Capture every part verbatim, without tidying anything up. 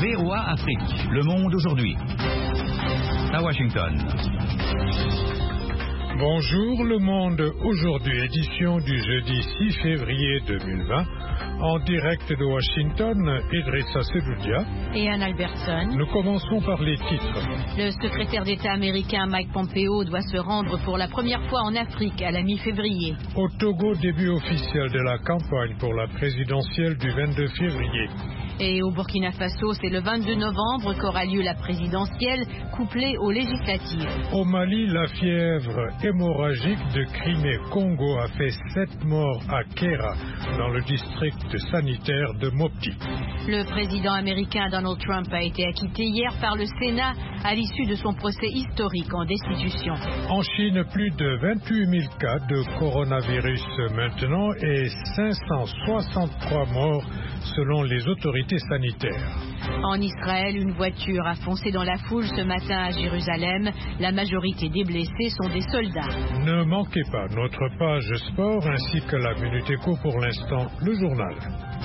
V O A Afrique. Le monde aujourd'hui. À Washington. Bonjour, Le Monde aujourd'hui, édition du jeudi six février deux mille vingt. En direct de Washington, Idrissa Seloudia et Anne Albertson. Nous commençons par les titres. Le secrétaire d'État américain Mike Pompeo doit se rendre pour la première fois en Afrique à la mi-février. Au Togo, début officiel de la campagne pour la présidentielle du vingt-deux février. Et au Burkina Faso, c'est le vingt-deux novembre qu'aura lieu la présidentielle, couplée aux législatives. Au Mali, la fièvre hémorragique de Crimée-Congo a fait sept morts à Kera, dans le district sanitaire de Mopti. Le président américain Donald Trump a été acquitté hier par le Sénat à l'issue de son procès historique en destitution. En Chine, plus de vingt-huit mille cas de coronavirus maintenant et cinq cent soixante-trois morts selon les autorités sanitaires. En Israël, une voiture a foncé dans la foule ce matin à Jérusalem. La majorité des blessés sont des soldats. Ne manquez pas notre page sport ainsi que la Minute Éco pour l'instant, le journal.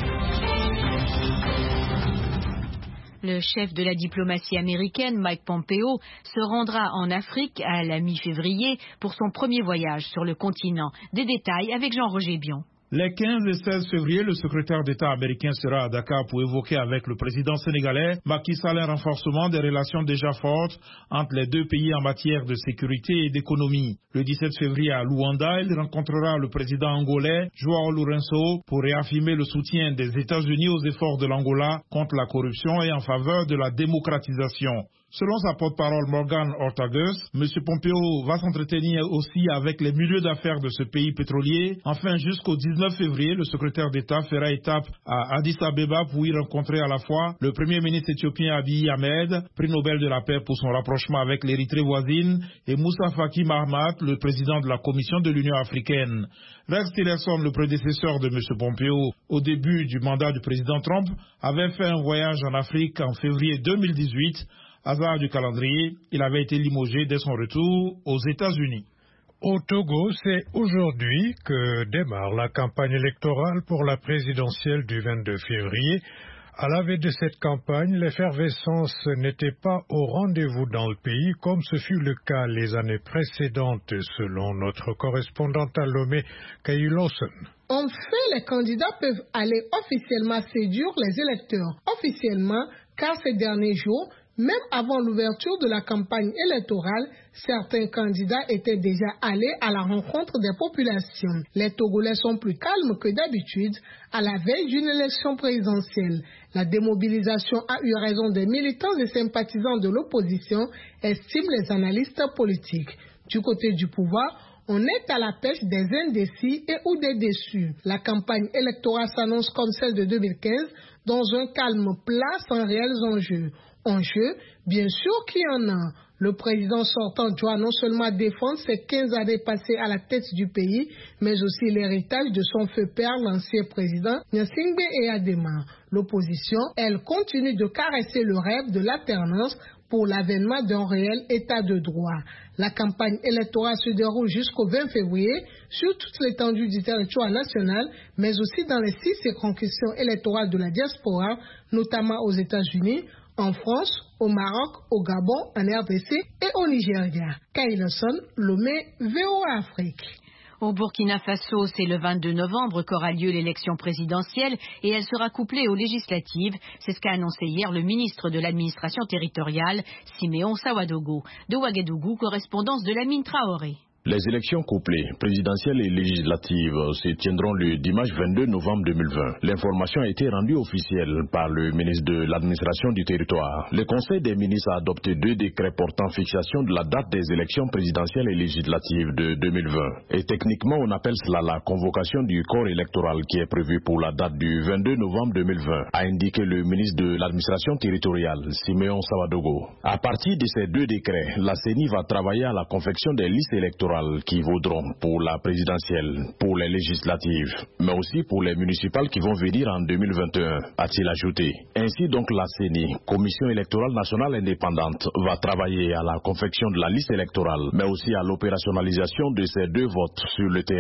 Le chef de la diplomatie américaine, Mike Pompeo, se rendra en Afrique à la mi-février pour son premier voyage sur le continent. Des détails avec Jean-Roger Bion. Les quinze et seize février, le secrétaire d'État américain sera à Dakar pour évoquer avec le président sénégalais Macky Sall un renforcement des relations déjà fortes entre les deux pays en matière de sécurité et d'économie. Le dix-sept février à Luanda, il rencontrera le président angolais João Lourenço pour réaffirmer le soutien des États-Unis aux efforts de l'Angola contre la corruption et en faveur de la démocratisation. Selon sa porte-parole Morgan Ortagus, M. Pompeo va s'entretenir aussi avec les milieux d'affaires de ce pays pétrolier. Enfin, jusqu'au dix-neuf février, le secrétaire d'État fera étape à Addis Abeba pour y rencontrer à la fois le premier ministre éthiopien Abiy Ahmed, prix Nobel de la paix pour son rapprochement avec l'Érythrée voisine, et Moussa Faki Mahamat, le président de la Commission de l'Union africaine. Rex Tillerson, le prédécesseur de M. Pompeo, au début du mandat du président Trump, avait fait un voyage en Afrique en février deux mille dix-huit. Hasard du calendrier, il avait été limogé dès son retour aux États-Unis. Au Togo, c'est aujourd'hui que démarre la campagne électorale pour la présidentielle du vingt-deux février. À la veille de cette campagne, l'effervescence n'était pas au rendez-vous dans le pays, comme ce fut le cas les années précédentes, selon notre correspondante à Lomé, Kay Lawson. En fait, les candidats peuvent aller officiellement séduire les électeurs. Officiellement, car ces derniers jours, même avant l'ouverture de la campagne électorale, certains candidats étaient déjà allés à la rencontre des populations. Les Togolais sont plus calmes que d'habitude à la veille d'une élection présidentielle. La démobilisation a eu raison des militants et sympathisants de l'opposition, estiment les analystes politiques. Du côté du pouvoir, on est à la pêche des indécis et ou des déçus. La campagne électorale s'annonce comme celle de deux mille quinze, dans un calme plat sans réels enjeux. Enjeux, bien sûr qu'il y en a. Le président sortant doit non seulement défendre ses quinze années passées à la tête du pays, mais aussi l'héritage de son feu père, l'ancien président Gnassingbé Eyadema. L'opposition, elle, continue de caresser le rêve de l'alternance pour l'avènement d'un réel état de droit. La campagne électorale se déroule jusqu'au vingt février sur toute l'étendue du territoire national, mais aussi dans les six circonscriptions électorales de la diaspora, notamment aux États-Unis, en France, au Maroc, au Gabon, en R D C et au Nigeria. Kay Lawson, Lomé, V O A Afrique. Au Burkina Faso, c'est le vingt-deux novembre qu'aura lieu l'élection présidentielle et elle sera couplée aux législatives. C'est ce qu'a annoncé hier le ministre de l'administration territoriale, Siméon Sawadogo. De Ouagadougou, correspondance de Lamine Traoré. Les élections couplées, présidentielles et législatives, se tiendront le dimanche vingt-deux novembre deux mille vingt. L'information a été rendue officielle par le ministre de l'administration du territoire. Le Conseil des ministres a adopté deux décrets portant fixation de la date des élections présidentielles et législatives de deux mille vingt. Et techniquement, on appelle cela la convocation du corps électoral qui est prévue pour la date du vingt-deux novembre deux mille vingt, a indiqué le ministre de l'administration territoriale, Siméon Sawadogo. À partir de ces deux décrets, la C E N I va travailler à la confection des listes électorales qui vaudront pour la présidentielle, pour les législatives, mais aussi pour les municipales qui vont venir en deux mille vingt et un, a-t-il ajouté. Ainsi donc la C E N I, Commission électorale nationale indépendante, va travailler à la confection de la liste électorale, mais aussi à l'opérationnalisation de ces deux votes sur le terrain.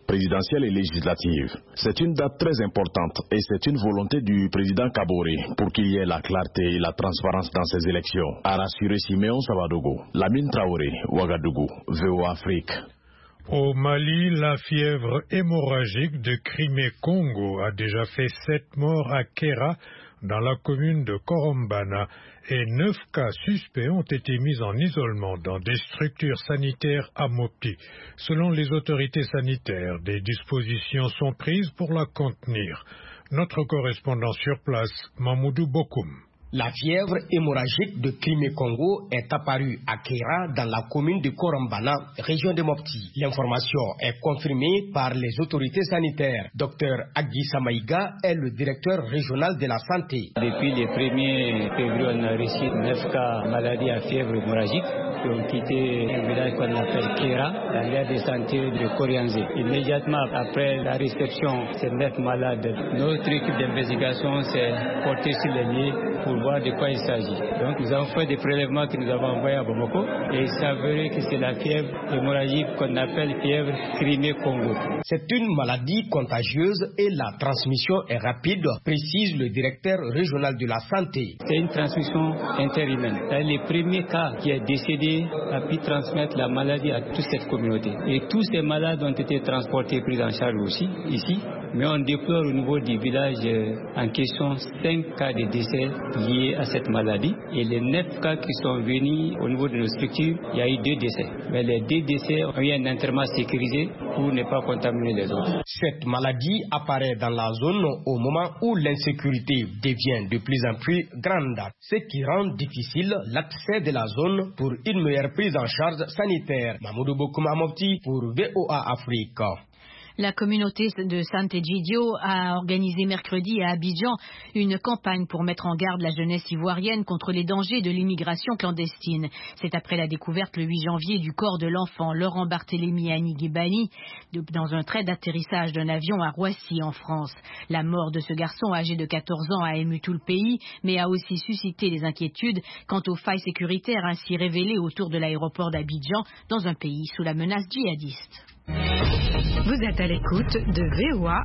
présidentielle et législative. C'est une date très importante et c'est une volonté du président Kaboré pour qu'il y ait la clarté et la transparence dans ces élections, a rassuré Siméon Sawadogo. Lamine Traoré, Ouagadougou, V O A Afrique. Au Mali, la fièvre hémorragique de Crimée-Congo a déjà fait sept morts à Kéra, dans la commune de Korombana, et neuf cas suspects ont été mis en isolement dans des structures sanitaires à Mopti. Selon les autorités sanitaires, des dispositions sont prises pour la contenir. Notre correspondant sur place, Mamoudou Bokoum. La fièvre hémorragique de Crimée-Congo est apparue à Kéra dans la commune de Korombana, région de Mopti. L'information est confirmée par les autorités sanitaires. Docteur Agui Samaïga est le directeur régional de la santé. Depuis le premier février, on a reçu neuf cas maladie à fièvre hémorragique qui ont quitté un village qu'on appelle Kéra, dans l'aire de santé de Korianzé. Immédiatement après la réception de ces neuf malades, notre équipe d'investigation s'est portée sur les lieux pour voir de quoi il s'agit. Donc nous avons fait des prélèvements que nous avons envoyés à Bamako et il s'avérait que c'est la fièvre hémorragique qu'on appelle fièvre Crimée-Congo. C'est une maladie contagieuse et la transmission est rapide, précise le directeur régional de la santé. C'est une transmission interhumaine. C'est le premier cas qui est décédé a pu transmettre la maladie à toute cette communauté. Et tous ces malades ont été transportés, pris en charge aussi, ici. Mais on déplore au niveau du village en question cinq cas de décès liés à cette maladie. Et les neuf cas qui sont venus au niveau de nos structures, il y a eu deux décès. Mais les deux décès ont eu un enterrement sécurisé pour ne pas contaminer les autres. Cette maladie apparaît dans la zone au moment où l'insécurité devient de plus en plus grande, ce qui rend difficile l'accès de la zone pour une meilleure prise en charge sanitaire. Mamoudou Bokouma Mopti pour V O A Afrique. La communauté de Sant'Egidio a organisé mercredi à Abidjan une campagne pour mettre en garde la jeunesse ivoirienne contre les dangers de l'immigration clandestine. C'est après la découverte le huit janvier du corps de l'enfant Laurent Barthélémy Aniguibani dans un trait d'atterrissage d'un avion à Roissy en France. La mort de ce garçon âgé de quatorze ans a ému tout le pays, mais a aussi suscité des inquiétudes quant aux failles sécuritaires ainsi révélées autour de l'aéroport d'Abidjan dans un pays sous la menace djihadiste. Vous êtes à l'écoute de V O A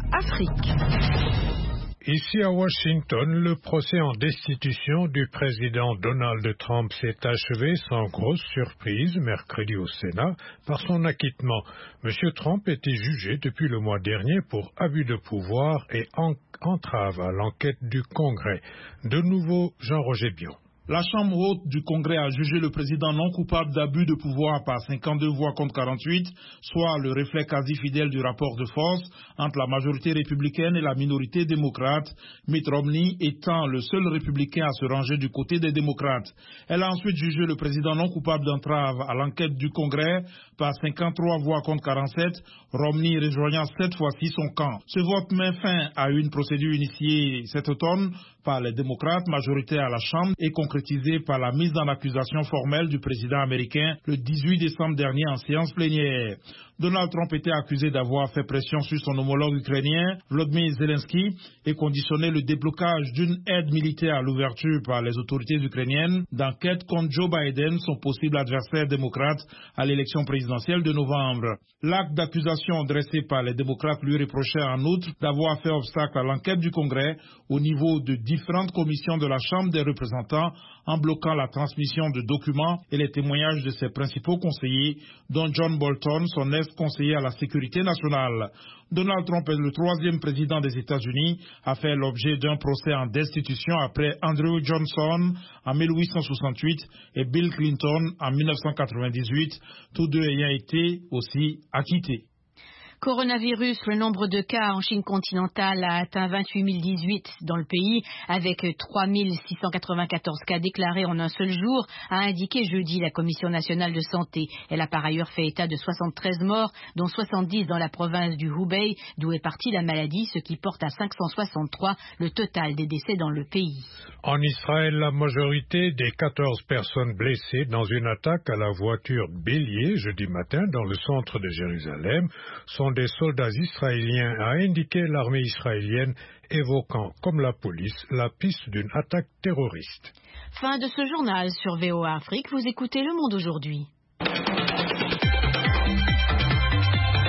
Afrique. Ici à Washington, le procès en destitution du président Donald Trump s'est achevé sans grosse surprise mercredi au Sénat par son acquittement. Monsieur Trump était jugé depuis le mois dernier pour abus de pouvoir et entrave à l'enquête du Congrès. De nouveau, Jean-Roger Bion. La Chambre haute du Congrès a jugé le président non coupable d'abus de pouvoir par cinquante-deux voix contre quarante-huit, soit le reflet quasi fidèle du rapport de force entre la majorité républicaine et la minorité démocrate, Mitt Romney étant le seul républicain à se ranger du côté des démocrates. Elle a ensuite jugé le président non coupable d'entrave à l'enquête du Congrès par cinquante-trois voix contre quarante-sept, Romney rejoignant cette fois-ci son camp. Ce vote met fin à une procédure initiée cet automne par les démocrates majoritaires à la Chambre et concrétisée par la mise en accusation formelle du président américain le dix-huit décembre dernier en séance plénière. Donald Trump était accusé d'avoir fait pression sur son homologue ukrainien, Volodymyr Zelensky, et conditionné le déblocage d'une aide militaire à l'ouverture par les autorités ukrainiennes d'enquête contre Joe Biden, son possible adversaire démocrate à l'élection présidentielle de novembre. L'acte d'accusation dressé par les démocrates lui reprochait en outre d'avoir fait obstacle à l'enquête du Congrès au niveau de différentes commissions de la Chambre des représentants en bloquant la transmission de documents et les témoignages de ses principaux conseillers, dont John Bolton, son ex-conseiller à la sécurité nationale. Donald Trump est le troisième président des États-Unis à faire l'objet d'un procès en destitution après Andrew Johnson en mille huit cent soixante-huit et Bill Clinton en mille neuf cent quatre-vingt-dix-huit, tous deux ayant été aussi acquittés. Coronavirus, le nombre de cas en Chine continentale a atteint vingt-huit mille dix-huit dans le pays, avec trois mille six cent quatre-vingt-quatorze cas déclarés en un seul jour, a indiqué jeudi la Commission nationale de santé. Elle a par ailleurs fait état de soixante-treize morts, dont soixante-dix dans la province du Hubei, d'où est partie la maladie, ce qui porte à cinq cent soixante-trois le total des décès dans le pays. En Israël, la majorité des quatorze personnes blessées dans une attaque à la voiture bélier jeudi matin dans le centre de Jérusalem sont des soldats israéliens, a indiqué l'armée israélienne, évoquant, comme la police, la piste d'une attaque terroriste. Fin de ce journal sur V O A Afrique. Vous écoutez Le Monde aujourd'hui.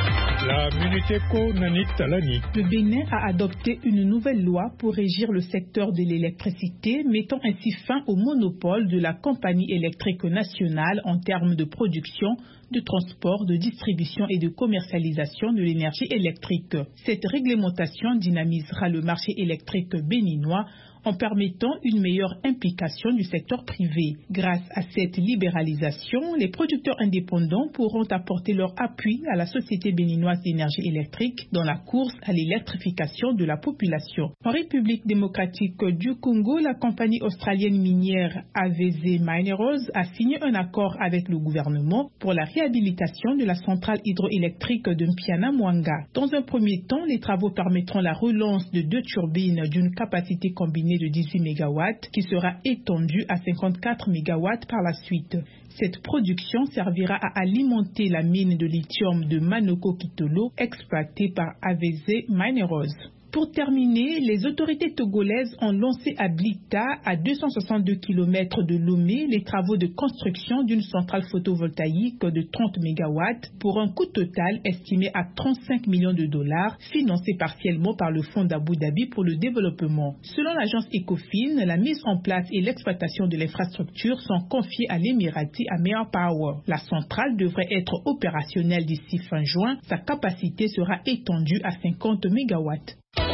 La Muniteco Nanit Talani. Le Bénin a adopté une nouvelle loi pour régir le secteur de l'électricité, mettant ainsi fin au monopole de la compagnie électrique nationale en termes de production, de transport, de distribution et de commercialisation de l'énergie électrique. Cette réglementation dynamisera le marché électrique béninois en permettant une meilleure implication du secteur privé. Grâce à cette libéralisation, les producteurs indépendants pourront apporter leur appui à la Société béninoise d'énergie électrique dans la course à l'électrification de la population. En République démocratique du Congo, la compagnie australienne minière A V Z Minerals a signé un accord avec le gouvernement pour la réhabilitation de la centrale hydroélectrique de Mpiana-Mwanga. Dans un premier temps, les travaux permettront la relance de deux turbines d'une capacité combinée de dix-huit mégawatts qui sera étendue à cinquante-quatre mégawatts par la suite. Cette production servira à alimenter la mine de lithium de Manoko-Kitolo exploitée par A V Z Minerals. Pour terminer, les autorités togolaises ont lancé à Blita, à deux cent soixante-deux kilomètres de Lomé, les travaux de construction d'une centrale photovoltaïque de trente mégawatts pour un coût total estimé à trente-cinq millions de dollars, financé partiellement par le Fonds d'Abu Dhabi pour le développement. Selon l'agence Ecofin, la mise en place et l'exploitation de l'infrastructure sont confiées à l'Émirati Amer Power. La centrale devrait être opérationnelle d'ici fin juin. Sa capacité sera étendue à cinquante mégawatts.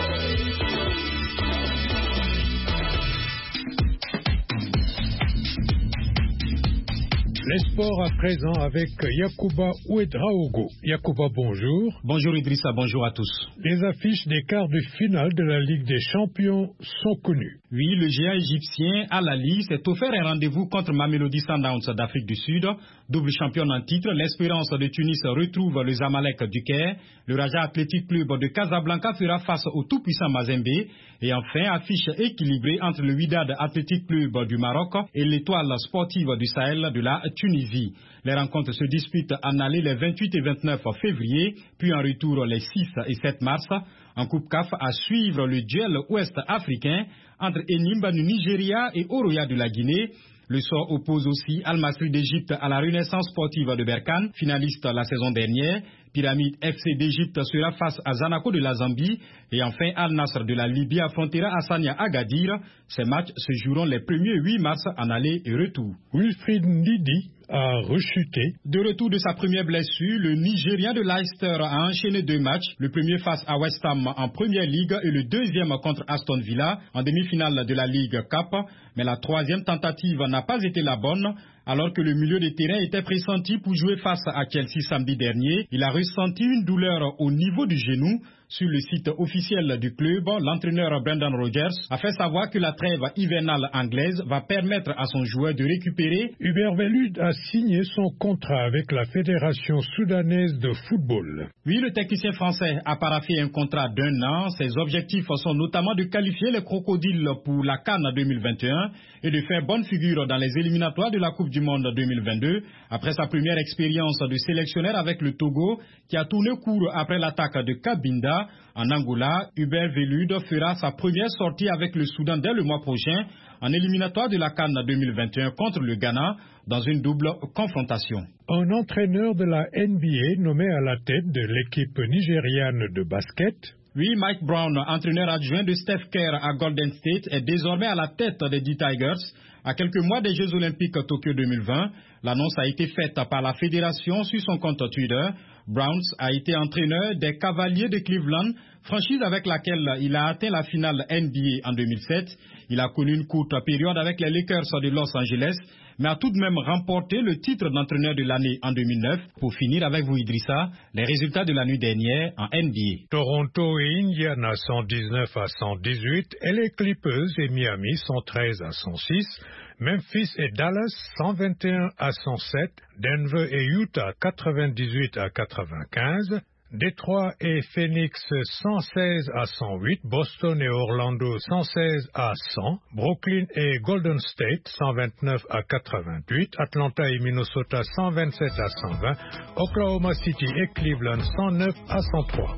Les sports à présent avec Yacouba Ouedraogo. Yacouba, bonjour. Bonjour Idrissa, bonjour à tous. Les affiches des quarts de finale de la Ligue des Champions sont connues. Oui, le géant égyptien Al Ahly s'est offert un rendez-vous contre Mamelodi Sundowns d'Afrique du Sud. Double championne en titre, l'Espérance de Tunis retrouve le Zamalek du Caire. Le Raja Athletic Club de Casablanca fera face au tout-puissant Mazembe. Et enfin, affiche équilibrée entre le Wydad Athletic Club du Maroc et l'Étoile sportive du Sahel de la Tunisie. Les rencontres se disputent en aller les vingt-huit et vingt-neuf février, puis en retour les six et sept mars. En Coupe C A F, à suivre le duel ouest-africain entre Enyimba du Nigeria et Oroya de la Guinée. Le sort oppose aussi Al Masry d'Égypte à la Renaissance sportive de Berkane, finaliste la saison dernière. Pyramide F C d'Égypte sera face à Zanaco de la Zambie. Et enfin, Al Nasr de la Libye affrontera Hassania Agadir. Ces matchs se joueront les premier huit mars en aller et retour. Wilfried Ndidi a rechuté. De retour de sa première blessure, le Nigérien de Leicester a enchaîné deux matchs. Le premier face à West Ham en Première Ligue et le deuxième contre Aston Villa en demi-finale de la Ligue Cup. Mais la troisième tentative n'a pas été la bonne. Alors que le milieu de terrain était pressenti pour jouer face à Chelsea samedi dernier, il a ressenti une douleur au niveau du genou. Sur le site officiel du club, l'entraîneur Brendan Rodgers a fait savoir que la trêve hivernale anglaise va permettre à son joueur de récupérer. Hubert Velud a signé son contrat avec la Fédération soudanaise de football. Oui, le technicien français a parafé un contrat d'un an. Ses objectifs sont notamment de qualifier les crocodiles pour la CAN deux mille vingt et un et de faire bonne figure dans les éliminatoires de la Coupe du Monde deux mille vingt-deux. Après sa première expérience de sélectionneur avec le Togo, qui a tourné court après l'attaque de Cabinda, en Angola, Hubert Velud fera sa première sortie avec le Soudan dès le mois prochain en éliminatoire de la CAN deux mille vingt et un contre le Ghana dans une double confrontation. Un entraîneur de la N B A nommé à la tête de l'équipe nigériane de basket. Oui, Mike Brown, entraîneur adjoint de Steph Kerr à Golden State, est désormais à la tête des D Tigers. À quelques mois des Jeux Olympiques Tokyo deux mille vingt, l'annonce a été faite par la fédération sur son compte Twitter. Browns a été entraîneur des Cavaliers de Cleveland, franchise avec laquelle il a atteint la finale N B A en deux mille sept. Il a connu une courte période avec les Lakers de Los Angeles, mais a tout de même remporté le titre d'entraîneur de l'année en deux mille neuf. Pour finir avec vous, Idrissa, les résultats de la nuit dernière en N B A. Toronto et Indiana cent dix-neuf à cent dix-huit, et les Clippers et Miami cent treize à cent six, Memphis et Dallas cent vingt et un à cent sept, Denver et Utah quatre-vingt-dix-huit à quatre-vingt-quinze, Détroit et Phoenix cent seize à cent huit, Boston et Orlando cent seize à cent, Brooklyn et Golden State cent vingt-neuf à quatre-vingt-huit, Atlanta et Minnesota cent vingt-sept à cent vingt, Oklahoma City et Cleveland cent neuf à cent trois.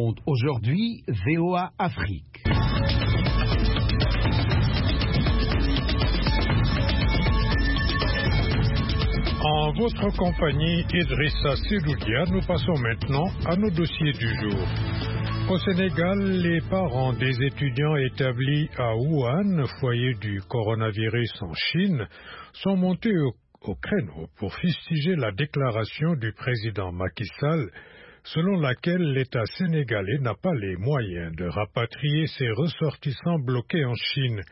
raconte aujourd'hui V O A Afrique. En votre compagnie, Idrissa Sidoudia, nous passons maintenant à nos dossiers du jour. Au Sénégal, les parents des étudiants établis à Wuhan, foyer du coronavirus en Chine, sont montés au, au créneau pour fustiger la déclaration du président Macky Sall, selon laquelle l'État sénégalais n'a pas les moyens de rapatrier ses ressortissants bloqués en Chine.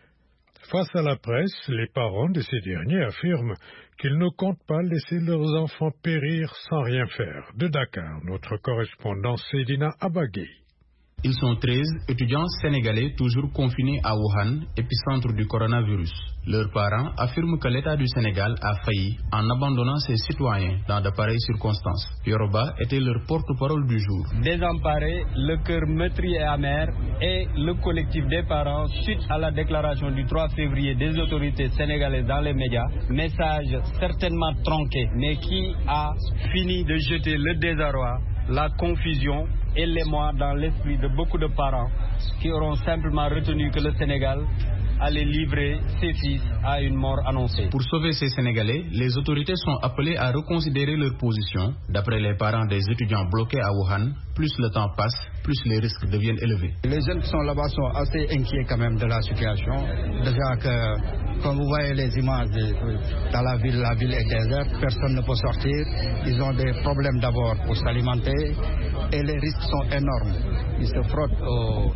Face à la presse, les parents de ces derniers affirment qu'ils ne comptent pas laisser leurs enfants périr sans rien faire. De Dakar, notre correspondant Seydina Abagay. Ils sont treize étudiants sénégalais toujours confinés à Wuhan, épicentre du coronavirus. Leurs parents affirment que l'État du Sénégal a failli en abandonnant ses citoyens dans de pareilles circonstances. Yoruba était leur porte-parole du jour. Désemparés, le cœur meurtri et amer, et le collectif des parents, suite à la déclaration du trois février des autorités sénégalaises dans les médias, message certainement tronqué, mais qui a fini de jeter le désarroi, la confusion et l'émoi dans l'esprit de beaucoup de parents qui auront simplement retenu que le Sénégal allait livrer ses fils à une mort annoncée. Pour sauver ces Sénégalais, les autorités sont appelées à reconsidérer leur position. D'après les parents des étudiants bloqués à Wuhan, plus le temps passe, plus les risques deviennent élevés. Les jeunes qui sont là-bas sont assez inquiets quand même de la situation. Déjà que, comme vous voyez les images de, dans la ville, la ville est déserte, personne ne peut sortir. Ils ont des problèmes d'abord pour s'alimenter et les risques sont énormes. Ils se frottent au...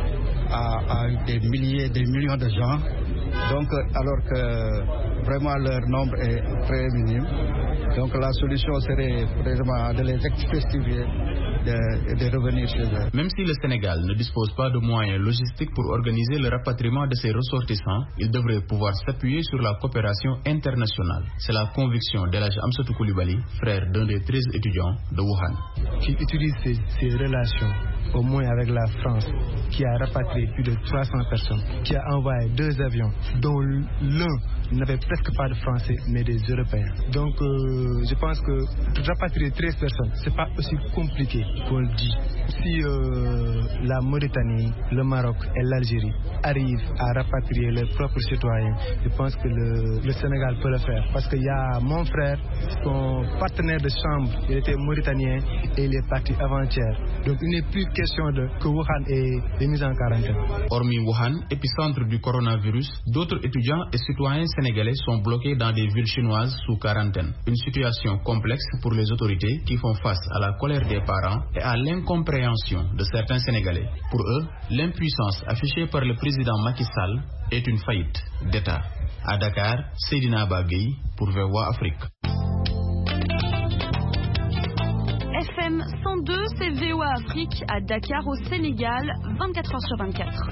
À, à des milliers, des millions de gens, donc alors que vraiment leur nombre est très minime. Donc la solution serait vraiment de les expédier, de, de revenir chez eux. Même si le Sénégal ne dispose pas de moyens logistiques pour organiser le rapatriement de ses ressortissants, il devrait pouvoir s'appuyer sur la coopération internationale. C'est la conviction d'Elhadji Amsatou Coulibaly, frère d'un des treize étudiants de Wuhan. Qui utilise ces, ces relations, au moins avec la France, qui a rapatrié plus de trois cents personnes, qui a envoyé deux avions, dont l'un n'avait presque pas de Français, mais des Européens. Donc, euh, je pense que rapatrier treize personnes, c'est pas aussi compliqué qu'on le dit. Si euh, la Mauritanie, le Maroc et l'Algérie arrivent à rapatrier leurs propres citoyens, je pense que le, le Sénégal peut le faire. Parce qu'il y a mon frère, son partenaire de chambre, il était mauritanien et il est parti avant-hier. Donc, il n'est plus question de que Wuhan est, est mis en quarantaine. Hormis Wuhan, épicentre du coronavirus, d'autres étudiants et citoyens sénégalais sont bloqués dans des villes chinoises sous quarantaine. Une situation complexe pour les autorités qui font face à la colère des parents et à l'incompréhension de certains Sénégalais. Pour eux, l'impuissance affichée par le président Macky Sall est une faillite d'État. À Dakar, Seydina Abagay pour V O A Afrique. F M cent deux, c'est V O A Afrique à Dakar au Sénégal, vingt-quatre heures sur vingt-quatre.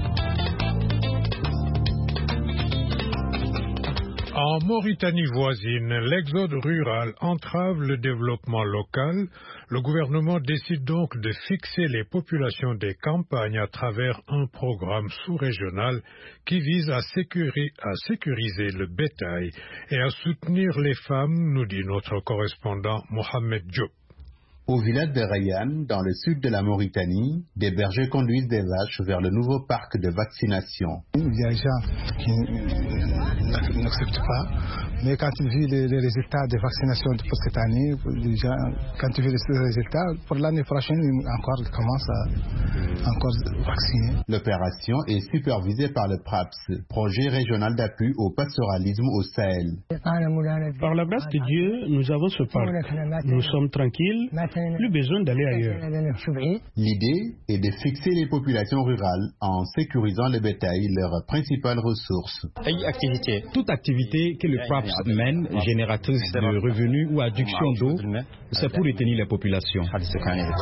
En Mauritanie voisine, l'exode rural entrave le développement local. Le gouvernement décide donc de fixer les populations des campagnes à travers un programme sous-régional qui vise à, sécuri- à sécuriser le bétail et à soutenir les femmes, nous dit notre correspondant Mohamed Diop. Au village de Rayan, dans le sud de la Mauritanie, des bergers conduisent des vaches vers le nouveau parc de vaccination. Il y a des gens qui n'acceptent pas, mais quand tu vis les, les résultats des vaccinations pour cette année, les gens, quand tu vis les résultats, pour l'année prochaine, encore, ils commencent à encore vacciner. L'opération est supervisée par le P R A P S, projet régional d'appui au pastoralisme au Sahel. Par la grâce de Dieu, nous avons ce parc. Nous sommes tranquilles. Plus besoin d'aller ailleurs. L'idée est de fixer les populations rurales en sécurisant le bétail, leur principale ressource. Toute activité que le P R A P S mène, génératrice de revenus ou adduction d'eau, c'est pour retenir les populations.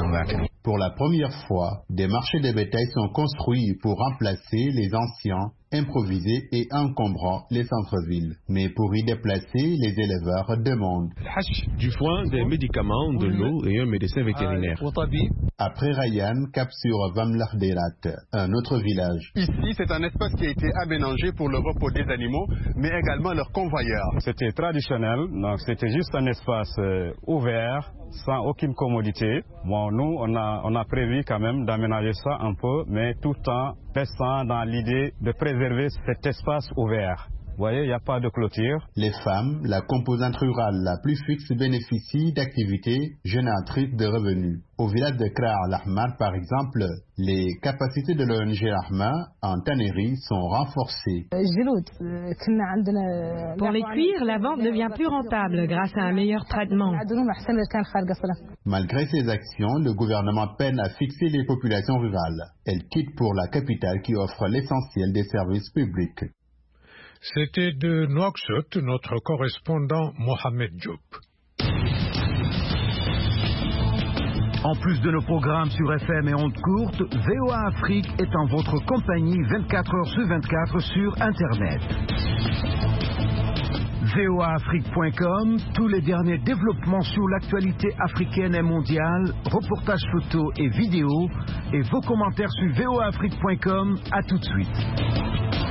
Pour la première fois, des marchés de bétail sont construits pour remplacer les anciens improvisés et encombrant les centres-villes. Mais pour y déplacer, les éleveurs demandent du foin, des médicaments, de l'eau et un médecin vétérinaire. Après Rayan, cap sur Vamlarderat, un autre village. Ici, c'est un espace qui a été aménagé pour le repos des animaux, mais également leurs convoyeurs. C'était traditionnel, donc c'était juste un espace euh, ouvert, sans aucune commodité. Bon, nous, on a, on a prévu quand même d'aménager ça un peu, mais tout en restant dans l'idée de préserver cet espace ouvert. Vous voyez, il n'y a pas de clôture. Les femmes, la composante rurale la plus fixe, bénéficient d'activités génératrices de revenus. Au village de Kra al-Ahmar, par exemple, les capacités de l'O N G Ahmar en tannerie sont renforcées. Pour les cuirs, la vente devient plus rentable grâce à un meilleur traitement. Malgré ces actions, le gouvernement peine à fixer les populations rurales. Elles quittent pour la capitale qui offre l'essentiel des services publics. C'était de Nouakchott, notre correspondant Mohamed Diop. En plus de nos programmes sur F M et ondes courtes, V O A Afrique est en votre compagnie vingt-quatre heures sur vingt-quatre sur Internet. V O A Afrique point com, tous les derniers développements sur l'actualité africaine et mondiale, reportages photos et vidéos, et vos commentaires sur V O A Afrique point com. À tout de suite.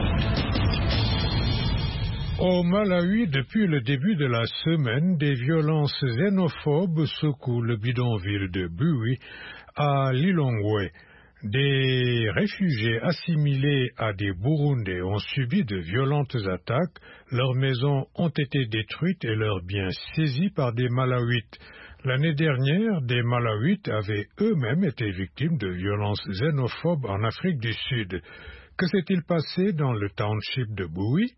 Au Malawi, depuis le début de la semaine, des violences xénophobes secouent le bidonville de Bui à Lilongwe. Des réfugiés assimilés à des Burundais ont subi de violentes attaques, leurs maisons ont été détruites et leurs biens saisis par des Malawites. L'année dernière, des Malawites avaient eux-mêmes été victimes de violences xénophobes en Afrique du Sud. Que s'est-il passé dans le township de Bui?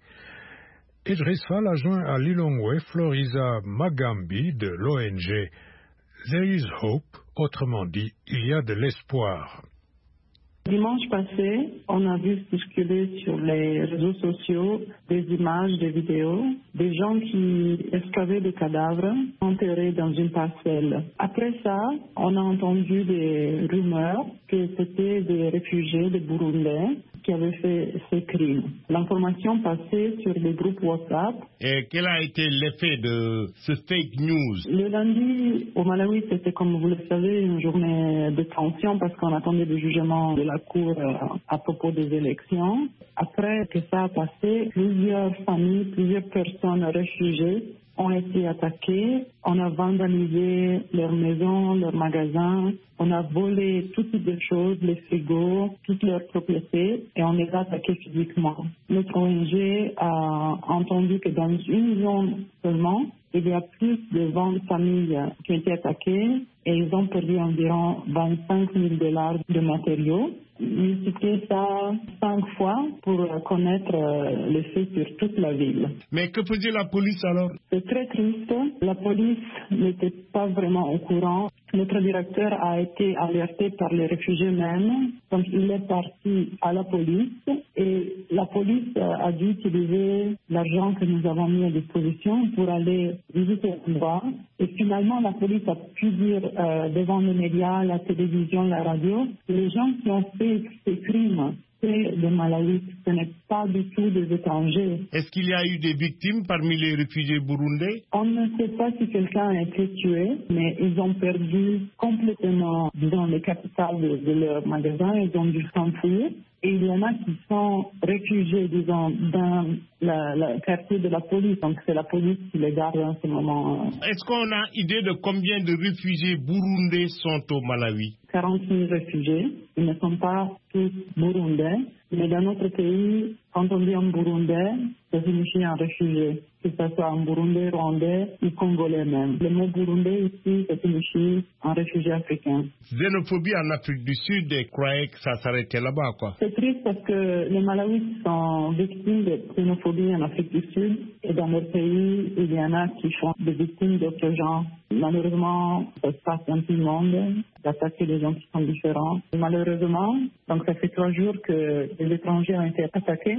Idriss Fall a joint à Lilongwe Floriza Magambi de l'O N G There is Hope, autrement dit, il y a de l'espoir. Dimanche passé, on a vu circuler sur les réseaux sociaux des images, des vidéos, des gens qui excavaient des cadavres enterrés dans une parcelle. Après ça, on a entendu des rumeurs que c'était des réfugiés, des Burundais, qui avaient fait ces crimes. L'information passait sur les groupes WhatsApp. Et quel a été l'effet de ce fake news? Le lundi, au Malawi, c'était, comme vous le savez, une journée de tension parce qu'on attendait le jugement de la Cour à propos des élections. Après que ça a passé, plusieurs familles, plusieurs personnes réfugiées ont été attaquées. On a vandalisé leurs maisons, leurs magasins. On a volé tout type de choses, les frigos, toutes leurs propriétés, et on les a attaqués physiquement. Notre O N G a entendu que dans une zone seulement, il y a plus de vingt familles qui ont été attaquées et ils ont perdu environ vingt-cinq mille dollars de matériaux. Multiplier ça cinq fois pour connaître les faits sur toute la ville. Mais que faisait la police alors? C'est très triste. La police n'était pas vraiment au courant. Notre directeur a été alerté par les réfugiés eux-mêmes. Donc il est parti à la police et la police a dû utiliser l'argent que nous avons mis à disposition pour aller visiter l'endroit. Et finalement, la police a pu dire euh, devant les médias, la télévision, la radio, que les gens qui ont fait ces crimes, c'est des Malawites, ce n'est pas du tout des étrangers. Est-ce qu'il y a eu des victimes parmi les réfugiés burundais? On ne sait pas si quelqu'un a été tué, mais ils ont perdu complètement, disons, les capitales de, de leur magasin, ils ont dû s'enfuir. Et il y en a qui sont réfugiés, disons, dans le quartier de la police. Donc c'est la police qui les garde en ce moment. Est-ce qu'on a idée de combien de réfugiés burundais sont au Malawi? quarante mille réfugiés. Ils ne sont pas tous burundais. Mais dans notre pays, quand on dit un burundais, ça signifie un réfugié. Que ce soit un burundais, rwandais ou congolais même. Le mot burundais ici, ça signifie un réfugié africain. Xénophobie en Afrique du Sud, et croyez que ça s'arrêtait là-bas, quoi. C'est triste parce que les Malawites sont victimes de xénophobie en Afrique du Sud. Et dans leur pays, il y en a qui font des victimes d'autres gens. Malheureusement, ça se passe dans tout le monde, d'attaquer les gens qui sont différents. Malheureusement, donc ça fait trois jours que les étrangers ont été attaqués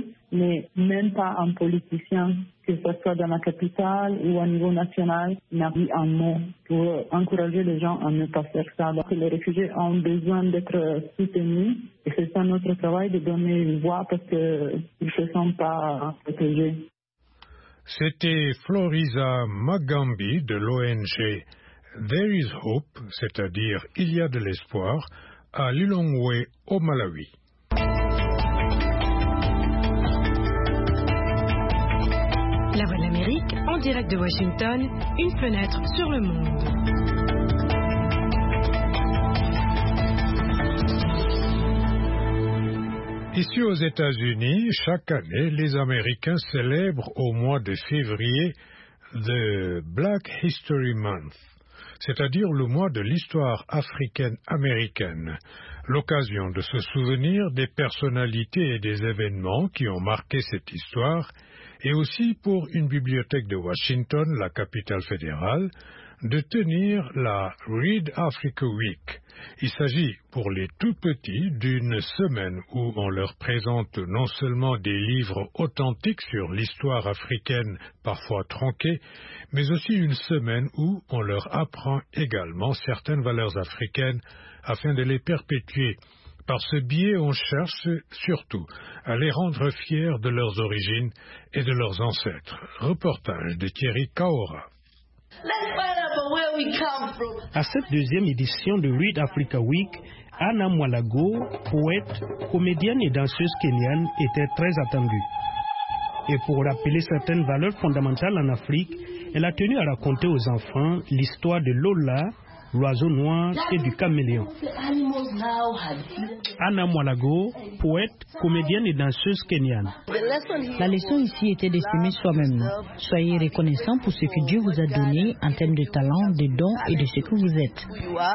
mais même pas un politicien, que ce soit dans la capitale ou au niveau national, n'a dit un mot pour encourager les gens à ne pas faire ça. Donc les réfugiés ont besoin d'être soutenus et c'est ça notre travail de donner une voix parce qu'ils ne se sentent pas protégés. C'était Floriza Magambi de l'O N G There is Hope, c'est-à-dire Il y a de l'espoir, à Lilongwe au Malawi. La Voix de l'Amérique, en direct de Washington, une fenêtre sur le monde. Ici aux États-Unis, chaque année, les Américains célèbrent au mois de février the Black History Month, c'est-à-dire le mois de l'histoire africaine-américaine, l'occasion de se souvenir des personnalités et des événements qui ont marqué cette histoire, et aussi pour une bibliothèque de Washington, la capitale fédérale, de tenir la Read Africa Week. Il s'agit pour les tout-petits d'une semaine où on leur présente non seulement des livres authentiques sur l'histoire africaine parfois tronquée, mais aussi une semaine où on leur apprend également certaines valeurs africaines afin de les perpétuer. Par ce biais, on cherche surtout à les rendre fiers de leurs origines et de leurs ancêtres. Reportage de Thierry Kaora. À cette deuxième édition de Read Africa Week, Anna Mwalago, poète, comédienne et danseuse kenyane, était très attendue. Et pour rappeler certaines valeurs fondamentales en Afrique, elle a tenu à raconter aux enfants l'histoire de Lola, l'oiseau noir et du caméléon. Anna Mwalago, poète, comédienne et danseuse kenyane. La leçon ici était de s'aimer soi-même. Soyez reconnaissants pour ce que Dieu vous a donné en termes de talent, de dons et de ce que vous êtes.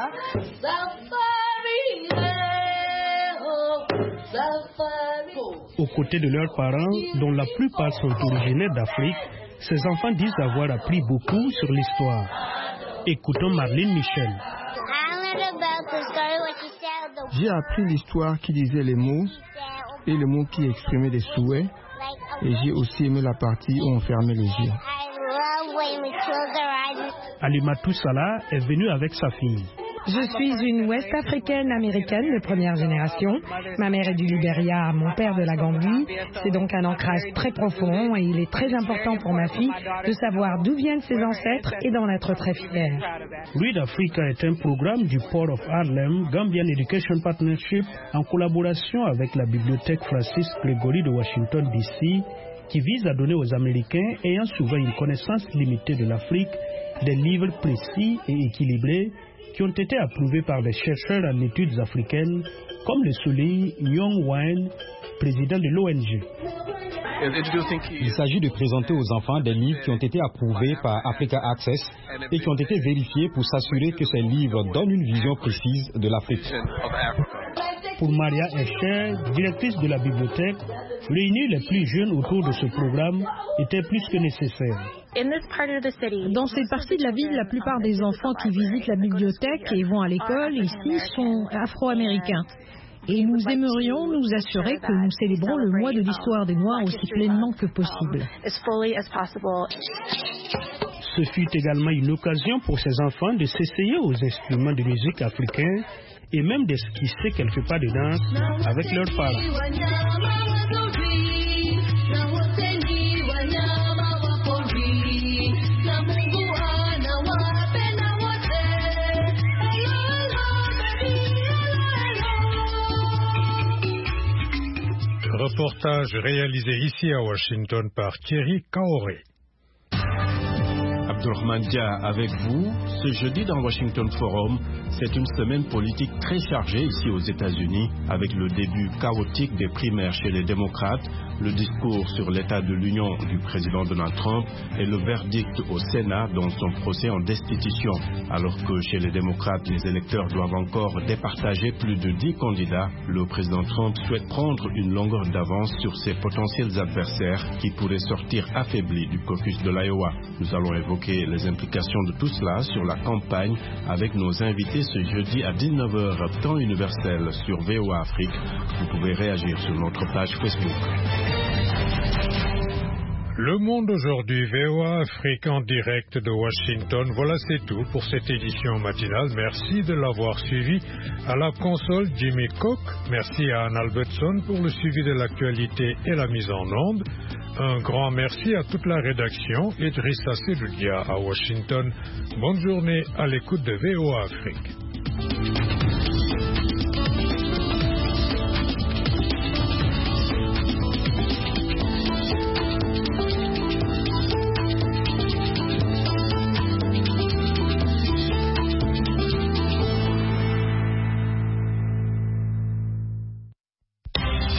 Aux côtés de leurs parents, dont la plupart sont originaires d'Afrique, ces enfants disent avoir appris beaucoup sur l'histoire. Écoutons Marlene Michel. J'ai appris l'histoire qui disait les mots et les mots qui exprimaient des souhaits, et j'ai aussi aimé la partie où on fermait les yeux. Alimatou Salah est venue avec sa fille. Je suis une Ouest-Africaine américaine de première génération. Ma mère est du Libéria, mon père de la Gambie. C'est donc un ancrage très profond et il est très important pour ma fille de savoir d'où viennent ses ancêtres et d'en être très fière. Read Africa est un programme du Port of Harlem, Gambian Education Partnership, en collaboration avec la bibliothèque Francis Gregory de Washington D C, qui vise à donner aux Américains ayant souvent une connaissance limitée de l'Afrique des livres précis et équilibrés qui ont été approuvés par des chercheurs en études africaines, comme le souligne Young Wine, président de l'O N G. Il s'agit de présenter aux enfants des livres qui ont été approuvés par Africa Access et qui ont été vérifiés pour s'assurer que ces livres donnent une vision précise de l'Afrique. Pour Maria Escher, directrice de la bibliothèque, réunir les plus jeunes autour de ce programme était plus que nécessaire. Dans cette partie de la ville, la plupart des enfants qui visitent la bibliothèque et vont à l'école ici sont afro-américains. Et nous aimerions nous assurer que nous célébrons le mois de l'histoire des Noirs aussi pleinement que possible. Ce fut également une occasion pour ces enfants de s'essayer aux instruments de musique africains et même d'esquisser quelques pas de danse avec leurs parents. Reportage réalisé ici à Washington par Thierry Kaoré. Abdourahmane Dia avec vous. Ce jeudi dans Washington Forum, c'est une semaine politique très chargée ici aux États-Unis, avec le début chaotique des primaires chez les démocrates, le discours sur l'état de l'Union du président Donald Trump et le verdict au Sénat dans son procès en destitution. Alors que chez les démocrates, les électeurs doivent encore départager plus de dix candidats, le président Trump souhaite prendre une longueur d'avance sur ses potentiels adversaires qui pourraient sortir affaiblis du caucus de l'Iowa. Nous allons évoquer les implications de tout cela sur la campagne avec nos invités ce jeudi à dix-neuf heures, temps universel sur V O A Afrique. Vous pouvez réagir sur notre page Facebook. Le Monde aujourd'hui, V O A Afrique en direct de Washington. Voilà, c'est tout pour cette édition matinale. Merci de l'avoir suivi. À la console, Jimmy Cook. Merci à Anne Albertson pour le suivi de l'actualité et la mise en onde. Un grand merci à toute la rédaction et Drissa Seloudia à Washington. Bonne journée à l'écoute de V O A Afrique.